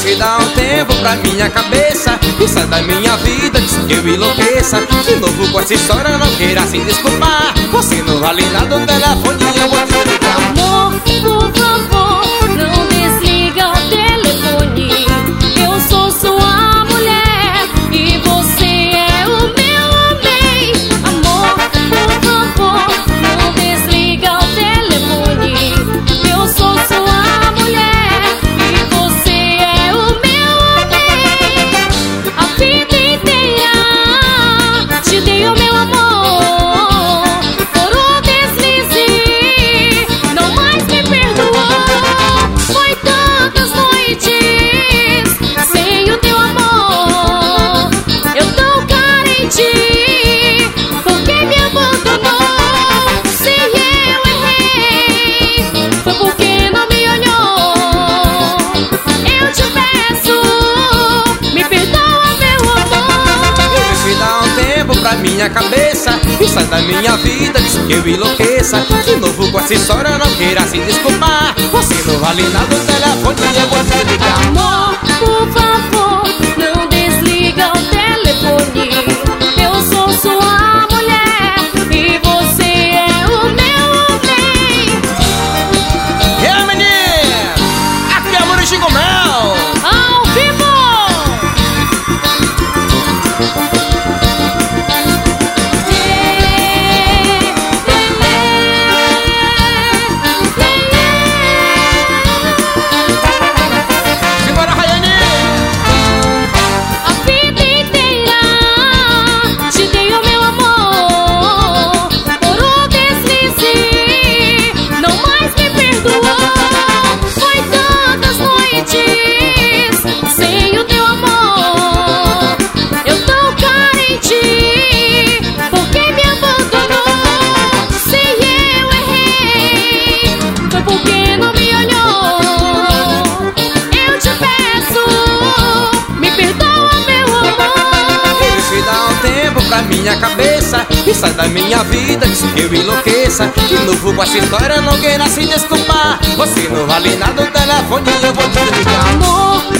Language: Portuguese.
se dá um tempo pra minha cabeça e sai da minha vida, diz que eu enlouqueça. De novo com essa história, não queira se desculpar. Você não vale nada, o telefone eu vou te ligar. Amor, por favor, não desliga o telefone. Eu sou sua mulher e você é o meu homem. Amor, por favor, não desliga o telefone. Eu sou sua mulher e você é o meu homem. A vida inteira te dei o meu amor. Por um deslize, não mais me perdoou. Foi tantas noites sem o teu amor. Eu tão carente, porque me abandonou. Se eu errei, foi porque não me olhou. Eu te peço, me perdoa, meu amor. Se dá um tempo pra minha cabeça e sai da minha vida, diz que eu enlouqueça. De novo com essa história, não queira se desculpar. Você não vale nada, o telefone eu vou te ligar. Amor, por favor, não desliga o telefone. Eu sou sua mulher e você é o meu homem. E aí, menino? Aqui é o Murici Gomel. Ao vivo! Simbora, Rayane! A vida inteira te dei o meu amor. Por um deslize, não mais me perdoou. Foi tantas noites sem o teu amor. Eu tão carente, porque me abandonou. Se eu errei, foi porque não me olhou. Eu te peço, me perdoa, meu amor. Se dá um tempo pra minha cabeça e sai da minha vida, diz que eu enlouqueça. De novo com essa história, não queira se desculpar. Você não vale nada, o telefone eu vou te ligar. Amor,